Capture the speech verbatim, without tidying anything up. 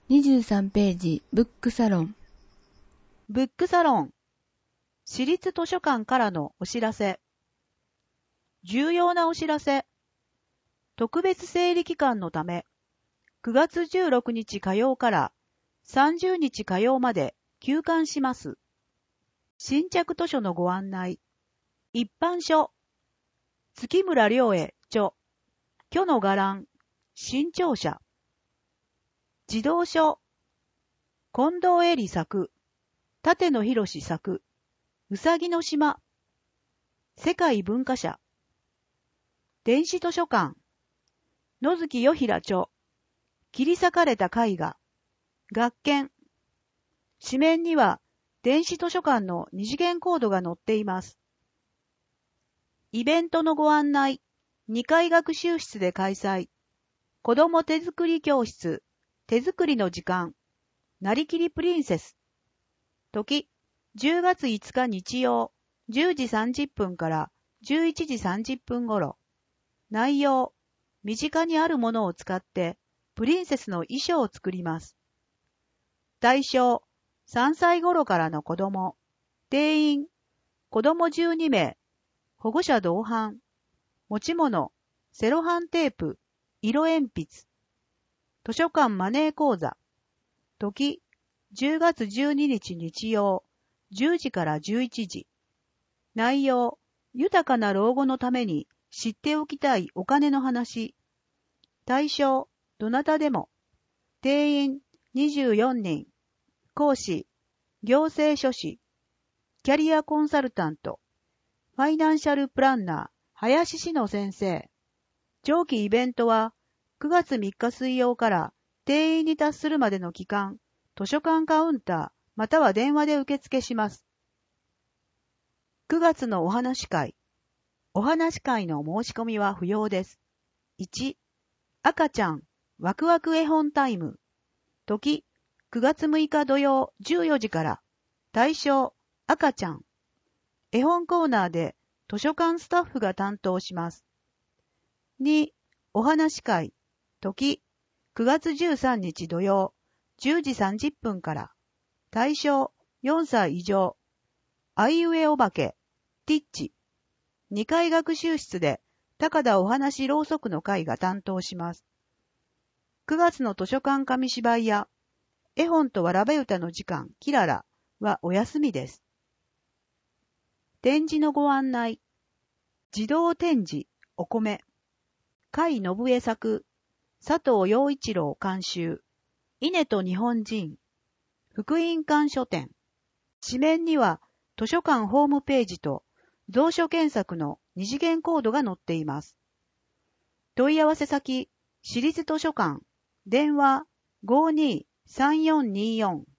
にじゅうさんページ、ブックサロン。 ブックサロン。私立図書館からのお知らせ。重要なお知らせ。特別整理期間のため、くがつじゅうろくにち火曜からさんじゅうにち火曜まで休館します。新着図書のご案内。一般書。月村良恵著。巨の伽藍。新潮社。児童書。近藤恵里作。立野博作。うさぎの島。世界文化社。電子図書館。野月よひら著。切り裂かれた絵画。学研。紙面には電子図書館の二次元コードが載っています。イベントのご案内。にかい学習室で開催。子ども手作り教室。手作りの時間。なりきりプリンセス。時、じゅうがついつか日曜、じゅうじさんじゅっぷんからじゅういちじさんじゅっぷん頃。内容、身近にあるものを使ってプリンセスの衣装を作ります。対象、さんさい頃からの子供。定員、子供じゅうにめい。保護者同伴。持ち物、セロハンテープ、色鉛筆。図書館マネー講座。時、じゅうがつじゅうににち日曜、じゅうじからじゅういちじ。内容、豊かな老後のために知っておきたいお金の話。対象、どなたでも。定員、にじゅうよんにん。講師、行政書士、キャリアコンサルタント、ファイナンシャルプランナー、林志乃先生。長期イベントは、くがつみっか水曜から定員に達するまでの期間、図書館カウンターまたは電話で受付します。くがつのお話会。お話会の申し込みは不要です。いち、赤ちゃんワクワク絵本タイム。時、くがつむいか土曜じゅうよじから。対象、赤ちゃん。絵本コーナーで図書館スタッフが担当します。に、お話会。時、くがつじゅうさんにち土曜じゅうじさんじゅっぷんから。対象、よんさい以上。あいうえおばけ、ティッチ。にかい学習室で高田お話ろうそくの会が担当します。くがつの図書館紙芝居や絵本とわらべ歌の時間キララはお休みです。展示のご案内。児童展示、お米。甲斐信江作、佐藤陽一郎監修。稲と日本人。福音館書店。紙面には図書館ホームページと蔵書検索の二次元コードが載っています。問い合わせ先、私立図書館、電話 ごーにーさんよんにーよん